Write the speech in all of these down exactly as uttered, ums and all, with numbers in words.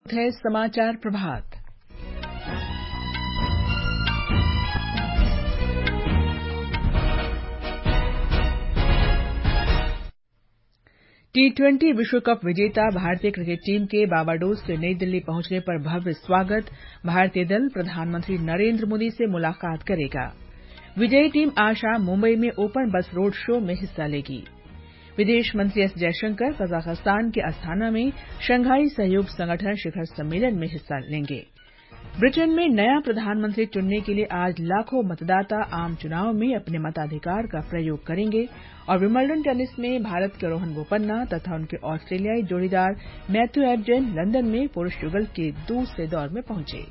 है समाचार प्रभात। टी ट्वेंटी विश्व कप विजेता भारतीय क्रिकेट टीम के बारबाडोस से नई दिल्ली पहुंचने पर भव्य स्वागत। भारतीय दल प्रधानमंत्री नरेंद्र मोदी से मुलाकात करेगा। विजयी टीम आज शाम मुंबई में ओपन बस रोड शो में हिस्सा लेगी। विदेश मंत्री एस जयशंकर कजाकिस्तान के अस्ताना में शंघाई सहयोग संगठन शिखर सम्मेलन में हिस्सा लेंगे। ब्रिटेन में नया प्रधानमंत्री चुनने के लिए आज लाखों मतदाता आम चुनाव में अपने मताधिकार का प्रयोग करेंगे और विंबलडन टेनिस में भारत के रोहन बोपन्ना तथा उनके ऑस्ट्रेलियाई जोड़ीदार मैथ्यू एबडेन लंदन में पुरुष युगल के दूसरे दौर में पहुंचे।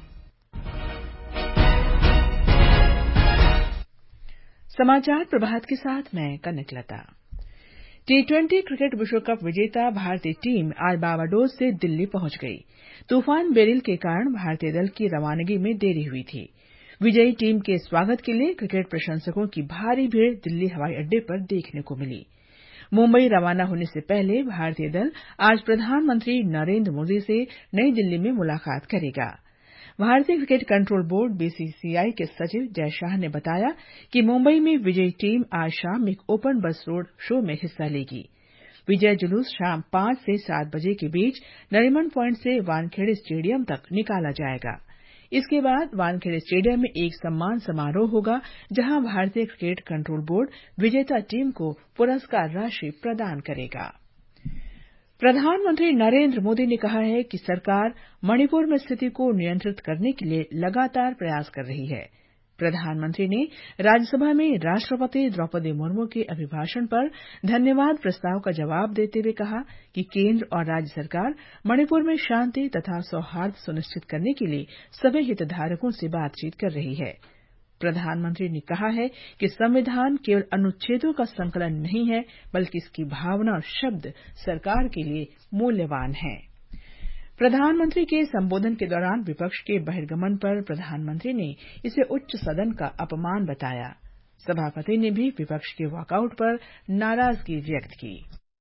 समाचार प्रभात के साथ मैं कनकलता। टी ट्वेंटी क्रिकेट विश्व कप विजेता भारतीय टीम आज बारबाडोस से दिल्ली पहुंच गई। तूफान बेरिल के कारण भारतीय दल की रवानगी में देरी हुई थी। विजयी टीम के स्वागत के लिए क्रिकेट प्रशंसकों की भारी भीड़ दिल्ली हवाई अड्डे पर देखने को मिली। मुंबई रवाना होने से पहले भारतीय दल आज प्रधानमंत्री नरेंद्र मोदी से नई दिल्ली में मुलाकात करेगा। भारतीय क्रिकेट कंट्रोल बोर्ड बीसीसीआई के सचिव जय शाह ने बताया कि मुंबई में विजयी टीम आज शाम एक ओपन बस रोड शो में हिस्सा लेगी। विजय जुलूस शाम पांच से सात बजे के बीच नरीमन पॉइंट से वानखेड़े स्टेडियम तक निकाला जाएगा। इसके बाद वानखेड़े स्टेडियम में एक सम्मान समारोह होगा, जहां भारतीय क्रिकेट कंट्रोल बोर्ड विजेता टीम को पुरस्कार राशि प्रदान करेगा। प्रधानमंत्री नरेंद्र मोदी ने कहा है कि सरकार मणिपुर में स्थिति को नियंत्रित करने के लिए लगातार प्रयास कर रही है। प्रधानमंत्री ने राज्यसभा में राष्ट्रपति द्रौपदी मुर्मू के अभिभाषण पर धन्यवाद प्रस्ताव का जवाब देते हुए कहा कि केंद्र और राज्य सरकार मणिपुर में शांति तथा सौहार्द सुनिश्चित करने के लिए सभी हितधारकों से बातचीत कर रही है। प्रधानमंत्री ने कहा है कि संविधान केवल अनुच्छेदों का संकलन नहीं है, बल्कि इसकी भावना और शब्द सरकार के लिए मूल्यवान हैं। प्रधानमंत्री के संबोधन के दौरान विपक्ष के बहिर्गमन पर प्रधानमंत्री ने इसे उच्च सदन का अपमान बताया। सभापति ने भी विपक्ष के वॉकआउट पर नाराजगी व्यक्त की।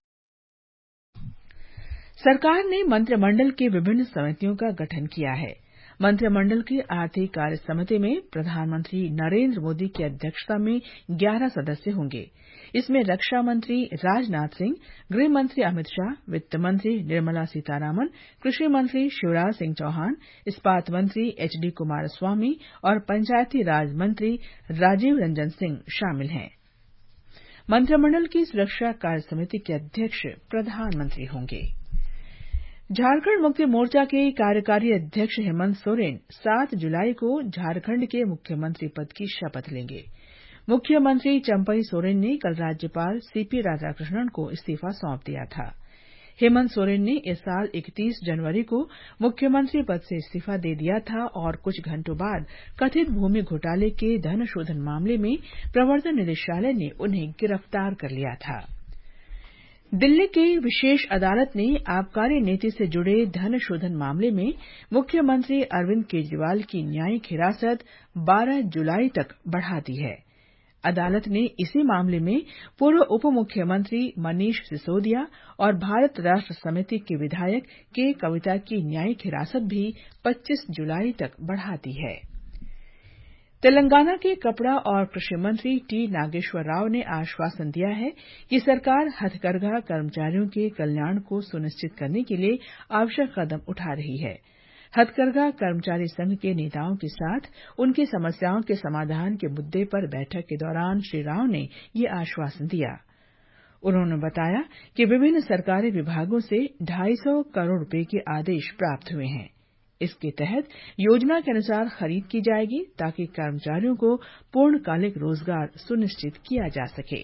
सरकार ने मंत्रिमंडल की विभिन्न समितियों का गठन किया है। मंत्रिमंडल की आर्थिक कार्य समिति में प्रधानमंत्री नरेंद्र मोदी की अध्यक्षता में ग्यारह सदस्य होंगे। इसमें रक्षा मंत्री राजनाथ सिंह, गृह मंत्री अमित शाह, वित्त मंत्री निर्मला सीतारामन, कृषि मंत्री शिवराज सिंह चौहान, इस्पात मंत्री एचडी कुमारस्वामी और पंचायती राज मंत्री राजीव रंजन सिंह शामिल हैं। मंत्रिमंडल की सुरक्षा कार्य समिति के अध्यक्ष प्रधानमंत्री होंगे। झारखंड मुक्ति मोर्चा के कार्यकारी अध्यक्ष हेमंत सोरेन सात जुलाई को झारखंड के मुख्यमंत्री पद की शपथ लेंगे। मुख्यमंत्री चंपई सोरेन ने कल राज्यपाल सीपी राधाकृष्णन को इस्तीफा सौंप दिया था। हेमंत सोरेन ने इस साल इकतीस जनवरी को मुख्यमंत्री पद से इस्तीफा दे दिया था और कुछ घंटों बाद कथित भूमि घोटाले के धन शोधन मामले में प्रवर्तन निदेशालय ने उन्हें गिरफ्तार कर लिया था। दिल्ली की विशेष अदालत ने आबकारी नीति से जुड़े धन शोधन मामले में मुख्यमंत्री अरविंद केजरीवाल की न्यायिक हिरासत बारह जुलाई तक बढ़ा दी है। अदालत ने इसी मामले में पूर्व उप मुख्यमंत्री मनीष सिसोदिया और भारत राष्ट्र समिति के विधायक के कविता की न्यायिक हिरासत भी पच्चीस जुलाई तक बढ़ा दी है। तेलंगाना के कपड़ा और कृषि मंत्री टी नागेश्वर राव ने आश्वासन दिया है कि सरकार हथकरघा कर्मचारियों के कल्याण को सुनिश्चित करने के लिए आवश्यक कदम उठा रही है। हथकरघा कर्मचारी संघ के नेताओं के साथ उनकी समस्याओं के समाधान के मुद्दे पर बैठक के दौरान श्री राव ने ये आश्वासन दिया। उन्होंने बताया कि विभिन्न सरकारी विभागों से ढाई सौ करोड़ रुपए के आदेश प्राप्त हुए हैं। इसके तहत योजना के अनुसार खरीद की जाएगी ताकि कर्मचारियों को पूर्णकालिक रोजगार सुनिश्चित किया जा सके।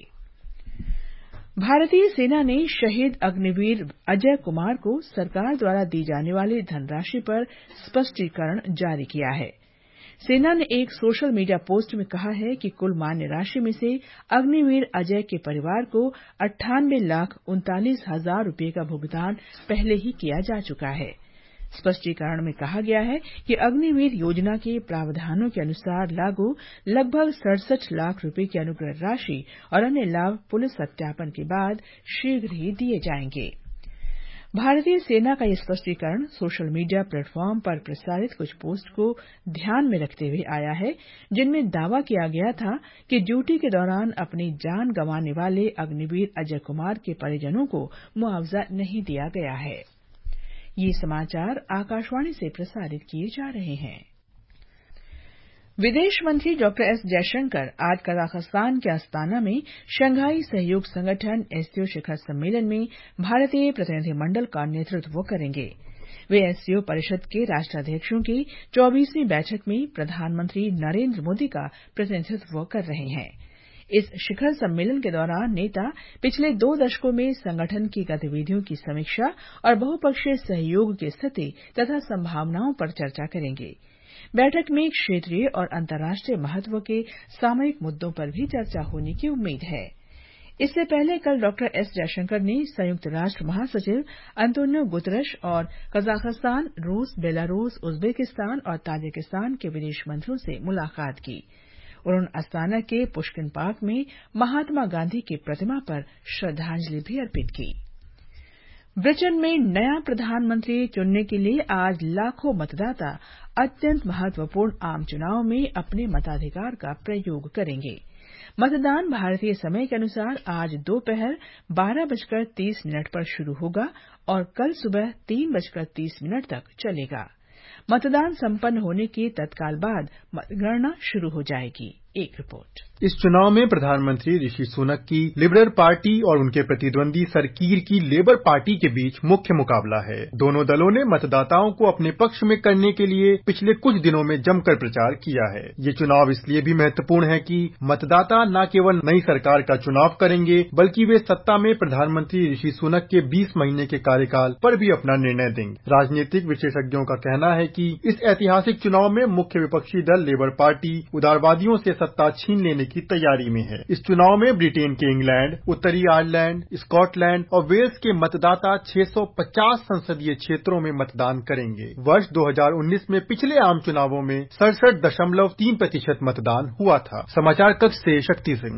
भारतीय सेना ने शहीद अग्निवीर अजय कुमार को सरकार द्वारा दी जाने वाली धनराशि पर स्पष्टीकरण जारी किया है। सेना ने एक सोशल मीडिया पोस्ट में कहा है कि कुल मान्य राशि में से अग्निवीर अजय के परिवार को अट्ठानबे लाख उनतालीस हजार रुपये का भुगतान पहले ही किया जा चुका है। स्पष्टीकरण में कहा गया है कि अग्निवीर योजना के प्रावधानों के अनुसार लागू लगभग सड़सठ लाख रुपए की अनुग्रह राशि और अन्य लाभ पुलिस सत्यापन के बाद शीघ्र ही दिए जाएंगे। भारतीय सेना का यह स्पष्टीकरण सोशल मीडिया प्लेटफॉर्म पर प्रसारित कुछ पोस्ट को ध्यान में रखते हुए आया है, जिनमें दावा किया गया था कि ड्यूटी के दौरान अपनी जान गंवाने वाले अग्निवीर अजय कुमार के परिजनों को मुआवजा नहीं दिया गया है। ये समाचार आकाशवाणी से प्रसारित किए जा रहे हैं। विदेश मंत्री डॉक्टर एस जयशंकर आज कजाखस्तान के अस्ताना में शंघाई सहयोग संगठन एससीओ शिखर सम्मेलन में भारतीय प्रतिनिधिमंडल का नेतृत्व करेंगे। वे एससीओ परिषद के राष्ट्राध्यक्षों की चौबीसवीं बैठक में प्रधानमंत्री नरेंद्र मोदी का प्रतिनिधित्व कर रहे हैं। इस शिखर सम्मेलन के दौरान नेता पिछले दो दशकों में संगठन की गतिविधियों की समीक्षा और बहुपक्षीय सहयोग की स्थिति तथा संभावनाओं पर चर्चा करेंगे। बैठक में क्षेत्रीय और अंतर्राष्ट्रीय महत्व के सामयिक मुद्दों पर भी चर्चा होने की उम्मीद है। इससे पहले कल डॉक्टर एस जयशंकर ने संयुक्त राष्ट्र महासचिव अंतोनियो गुतरश और कजाखस्तान, रूस, बेलारूस, उज्बेकिस्तान और ताजिकिस्तान के विदेश मंत्रियों से मुलाकात की। उन्होंने अस्ताना के पुष्किन पार्क में महात्मा गांधी की प्रतिमा पर श्रद्धांजलि भी अर्पित की। ब्रिटेन में नया प्रधानमंत्री चुनने के लिए आज लाखों मतदाता अत्यंत महत्वपूर्ण आम चुनाव में अपने मताधिकार का प्रयोग करेंगे। मतदान भारतीय समय के अनुसार आज दोपहर बारह बजकर तीस मिनट पर शुरू होगा और कल सुबह तीन बजकर तीस मिनट तक चलेगा। मतदान संपन्न होने के तत्काल बाद मतगणना शुरू हो जाएगी। एक रिपोर्ट। इस चुनाव में प्रधानमंत्री ऋषि सुनक की लिबरल पार्टी और उनके प्रतिद्वंदी सर कीर की लेबर पार्टी के बीच मुख्य मुकाबला है। दोनों दलों ने मतदाताओं को अपने पक्ष में करने के लिए पिछले कुछ दिनों में जमकर प्रचार किया है। ये चुनाव इसलिए भी महत्वपूर्ण है कि मतदाता न केवल नई सरकार का चुनाव करेंगे, बल्कि वे सत्ता में प्रधानमंत्री ऋषि सुनक के बीस महीने के कार्यकाल पर भी अपना निर्णय देंगे। राजनीतिक विशेषज्ञों का कहना है कि इस ऐतिहासिक चुनाव में मुख्य विपक्षी दल लेबर पार्टी उदारवादियों से सत्ता छीन लेने की तैयारी में है। इस चुनाव में ब्रिटेन के इंग्लैंड, उत्तरी आयरलैंड, स्कॉटलैंड और वेल्स के मतदाता छह सौ पचास संसदीय क्षेत्रों में मतदान करेंगे। वर्ष दो हज़ार उन्नीस में पिछले आम चुनावों में सड़सठ दशमलव तीन प्रतिशत मतदान हुआ था। समाचार कक्ष से शक्ति सिंह।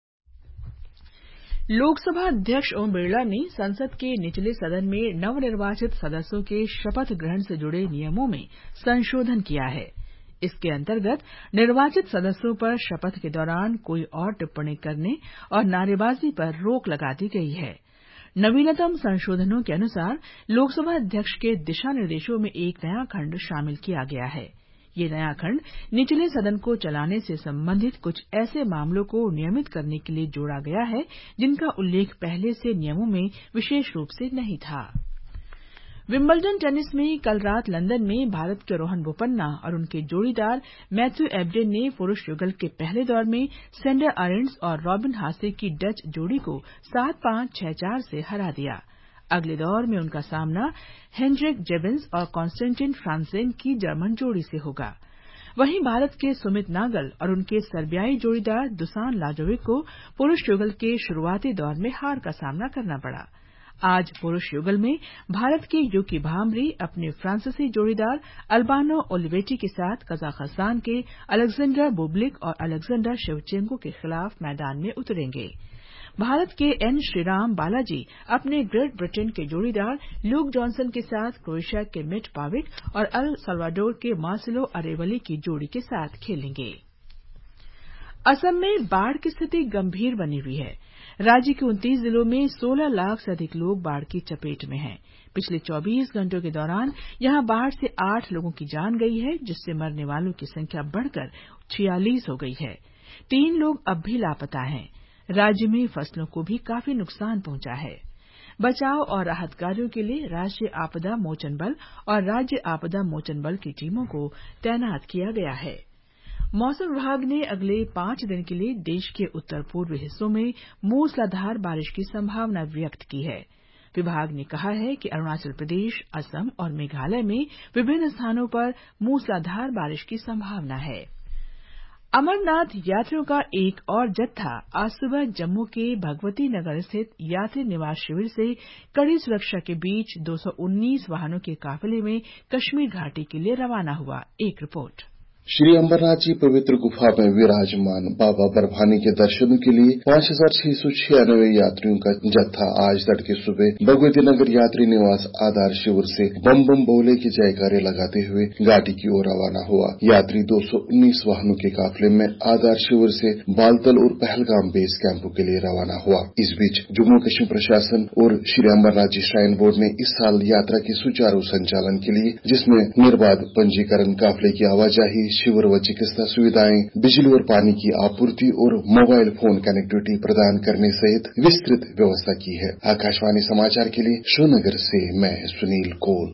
लोकसभा अध्यक्ष ओम बिरला ने संसद के निचले सदन में नवनिर्वाचित सदस्यों के शपथ ग्रहण से जुड़े नियमों में संशोधन किया है। इसके अंतर्गत निर्वाचित सदस्यों पर शपथ के दौरान कोई और टिप्पणी करने और नारेबाजी पर रोक लगा दी गई है। नवीनतम संशोधनों के अनुसार लोकसभा अध्यक्ष के दिशा निर्देशों में एक नया खंड शामिल किया गया है। ये नया खंड निचले सदन को चलाने से संबंधित कुछ ऐसे मामलों को नियमित करने के लिए जोड़ा गया है जिनका उल्लेख पहले से नियमों में विशेष रूप से नहीं था। विंबलडन टेनिस में कल रात लंदन में भारत के रोहन बोपन्ना और उनके जोड़ीदार मैथ्यू एबडेन ने पुरुष युगल के पहले दौर में सेंडर अरेंड्स और रॉबिन हासे की डच जोड़ी को सात पांच छह चार से हरा दिया। अगले दौर में उनका सामना हेनरिक जेबिन्स और कॉन्स्टेंटिन फ्रांसेन की जर्मन जोड़ी से होगा। वहीं भारत के सुमित नागल और उनके सर्बियाई जोड़ीदार दुसान लाजोविक को पुरुष युगल के शुरुआती दौर में हार का सामना करना पड़ा। आज पुरुष युगल में भारत के यूकी भाम्री अपने फ्रांसीसी जोड़ीदार अल्बानो ओलिवेटी के साथ कजाखस्तान के अलेक्जेंडर बुब्लिक और अलेक्जेंडर शेवचेंको के खिलाफ मैदान में उतरेंगे। भारत के एन श्रीराम बालाजी अपने ग्रेट ब्रिटेन के जोड़ीदार ल्यूक जॉनसन के साथ क्रोएशिया के मिट पाविक और अल सल्वाडोर के मार्सेलो अरेवली की जोड़ी के साथ खेलेंगे। असम में बाढ़ की स्थिति गंभीर बनी हुई है। राज्य के उनतीस जिलों में सोलह लाख से अधिक लोग बाढ़ की चपेट में हैं। पिछले चौबीस घंटों के दौरान यहां बाढ़ से आठ लोगों की जान गई है, जिससे मरने वालों की संख्या बढ़कर छियालीस हो गई है। तीन लोग अब भी लापता हैं। राज्य में फसलों को भी काफी नुकसान पहुंचा है। बचाव और राहत कार्यों के लिए राष्ट्रीय आपदा मोचन बल और राज्य आपदा मोचन बल की टीमों को तैनात किया गया है। मौसम विभाग ने अगले पांच दिन के लिए देश के उत्तर पूर्वी हिस्सों में मूसलाधार बारिश की संभावना व्यक्त की है। विभाग ने कहा है कि अरुणाचल प्रदेश, असम और मेघालय में विभिन्न स्थानों पर मूसलाधार बारिश की संभावना है। अमरनाथ यात्रियों का एक और जत्था आज सुबह जम्मू के भगवती नगर स्थित यात्री निवास शिविर से कड़ी सुरक्षा के बीच दो सौ उन्नीस वाहनों के काफिले में कश्मीर घाटी के लिए रवाना हुआ। एक रिपोर्ट। श्री अमरनाथ जी पवित्र गुफा में विराजमान बाबा बर्फानी के दर्शनों के लिए पांच हजार छह सौ छियानवे यात्रियों का जत्था आज तड़के सुबह भगवती नगर यात्री निवास आधार शिविर से बम बम बोले के जयकारे लगाते हुए घाटी की ओर रवाना हुआ। यात्री दो सौ उन्नीस वाहनों के काफिले में आधार शिविर से बालतल और पहलगाम बेस कैंपों के लिए रवाना हुआ। इस बीच जम्मू कश्मीर प्रशासन और श्री अमरनाथ जी श्राइन बोर्ड ने इस साल यात्रा के सुचारू संचालन के लिए, जिसमें निर्बाध पंजीकरण, काफिले की आवाजाही, शिविर व चिकित्सा सुविधाएं, बिजली और पानी की आपूर्ति और मोबाइल फोन कनेक्टिविटी प्रदान करने सहित विस्तृत व्यवस्था की है। आकाशवाणी समाचार के लिए श्रीनगर से मैं सुनील कौल।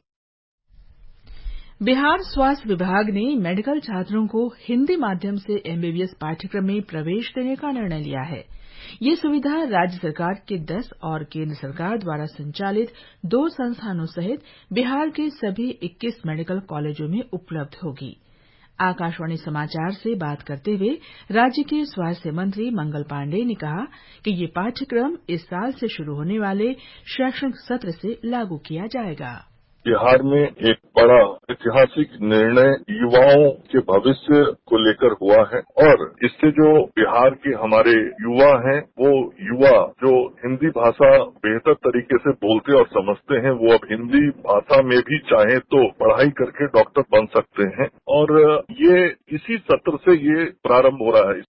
बिहार स्वास्थ्य विभाग ने मेडिकल छात्रों को हिंदी माध्यम से एमबीबीएस पाठ्यक्रम में प्रवेश देने का निर्णय लिया है। ये सुविधा राज्य सरकार के दस और केंद्र सरकार द्वारा संचालित दो संस्थानों सहित बिहार के सभी इक्कीस मेडिकल कॉलेजों में उपलब्ध होगी। आकाशवाणी समाचार से बात करते हुए राज्य के स्वास्थ्य मंत्री मंगल पांडेय ने कहा कि ये पाठ्यक्रम इस साल से शुरू होने वाले शैक्षणिक सत्र से लागू किया जाएगा। बिहार में एक बड़ा ऐतिहासिक निर्णय युवाओं के भविष्य को लेकर हुआ है और इससे जो बिहार के हमारे युवा हैं, वो युवा जो हिंदी भाषा बेहतर तरीके से बोलते और समझते हैं, वो अब हिंदी भाषा में भी चाहे तो पढ़ाई करके डॉक्टर बन सकते हैं और ये इसी सत्र से ये प्रारंभ हो रहा है।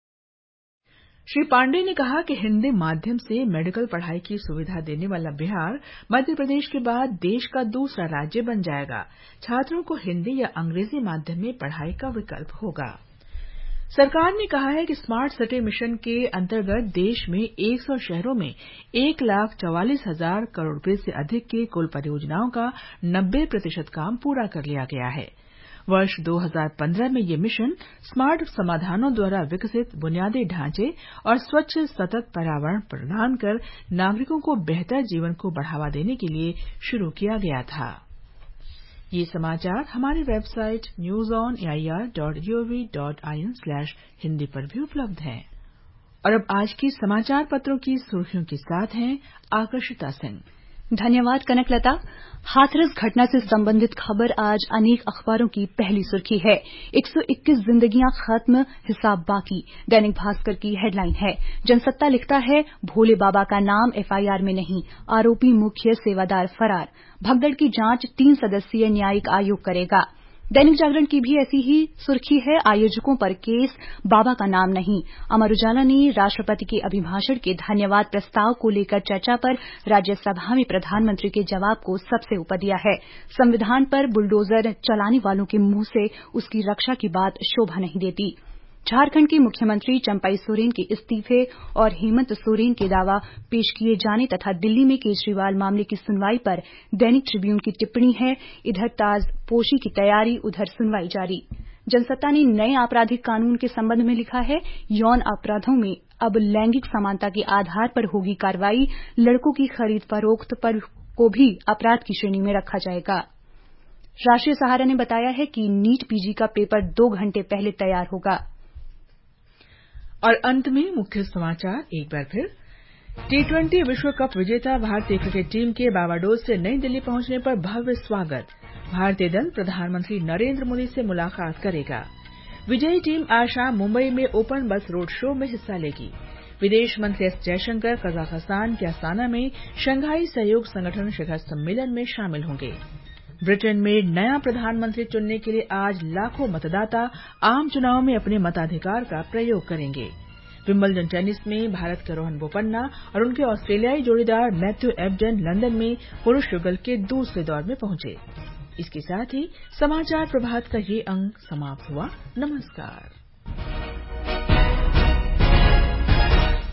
श्री पांडेय ने कहा कि हिंदी माध्यम से मेडिकल पढ़ाई की सुविधा देने वाला बिहार मध्य प्रदेश के बाद देश का दूसरा राज्य बन जाएगा। छात्रों को हिंदी या अंग्रेजी माध्यम में पढ़ाई का विकल्प होगा। सरकार ने कहा है कि स्मार्ट सिटी मिशन के अंतर्गत देश में सौ शहरों में एक लाख चौवालीस हजार करोड़ रुपये से अधिक की कुल परियोजनाओं का नब्बे प्रतिशत काम पूरा कर लिया गया है। वर्ष दो हज़ार पंद्रह में ये मिशन स्मार्ट समाधानों द्वारा विकसित बुनियादी ढांचे और स्वच्छ सतत पर्यावरण प्रदान कर नागरिकों को बेहतर जीवन को बढ़ावा देने के लिए शुरू किया गया था। ये समाचार हमारी website news on A I R dot gov dot I N slash Hindi पर भी उपलब्ध है। और अब आज की समाचार पत्रों की सुर्खियों के साथ हैं आकर्षिता सिंह। धन्यवाद कनकलता। हाथरस घटना से संबंधित खबर आज अनेक अखबारों की पहली सुर्खी है। एक सौ इक्कीस जिंदगियां खत्म, हिसाब बाकी, दैनिक भास्कर की हेडलाइन है। जनसत्ता लिखता है, भोले बाबा का नाम एफआईआर में नहीं, आरोपी मुख्य सेवादार फरार, भगदड़ की जांच तीन सदस्यीय न्यायिक आयोग करेगा। दैनिक जागरण की भी ऐसी ही सुर्खी है, आयोजकों पर केस, बाबा का नाम नहीं। अमर उजाला ने राष्ट्रपति के अभिभाषण के धन्यवाद प्रस्ताव को लेकर चर्चा पर राज्यसभा में प्रधानमंत्री के जवाब को सबसे ऊपर दिया है। संविधान पर बुलडोजर चलाने वालों के मुंह से उसकी रक्षा की बात शोभा नहीं देती। झारखंड के मुख्यमंत्री चंपई सोरेन के इस्तीफे और हेमंत सोरेन के दावा पेश किए जाने तथा दिल्ली में केजरीवाल मामले की सुनवाई पर दैनिक ट्रिब्यून की टिप्पणी है, इधर ताजपोशी की तैयारी, उधर सुनवाई जारी। जनसत्ता ने नए आपराधिक कानून के संबंध में लिखा है, यौन अपराधों में अब लैंगिक समानता के आधार पर होगी कार्रवाई, लड़कों की खरीद फरोख्त पर को भी अपराध की श्रेणी में रखा जाएगा। राष्ट्रीय सहारा ने बताया है कि नीट पीजी का पेपर दो घंटे पहले तैयार होगा। और अंत में मुख्य समाचार एक बार फिर। टी ट्वेंटी विश्व कप विजेता भारतीय क्रिकेट टीम के बारबाडोस से नई दिल्ली पहुंचने पर भव्य स्वागत। भारतीय दल प्रधानमंत्री नरेंद्र मोदी से मुलाकात करेगा। विजयी टीम आज शाम मुंबई में ओपन बस रोड शो में हिस्सा लेगी। विदेश मंत्री एस जयशंकर कजाकिस्तान के अस्ताना में शंघाई सहयोग संगठन शिखर सम्मेलन में शामिल होंगे। ब्रिटेन में नया प्रधानमंत्री चुनने के लिए आज लाखों मतदाता आम चुनाव में अपने मताधिकार का प्रयोग करेंगे। विंबलडन टेनिस में भारत के रोहन बोपन्ना और उनके ऑस्ट्रेलियाई जोड़ीदार मैथ्यू एबडन लंदन में पुरुष युगल के दूसरे दौर में पहुंचे। इसके साथ ही समाचार प्रभात का ये अंक समाप्त हुआ। नमस्कार।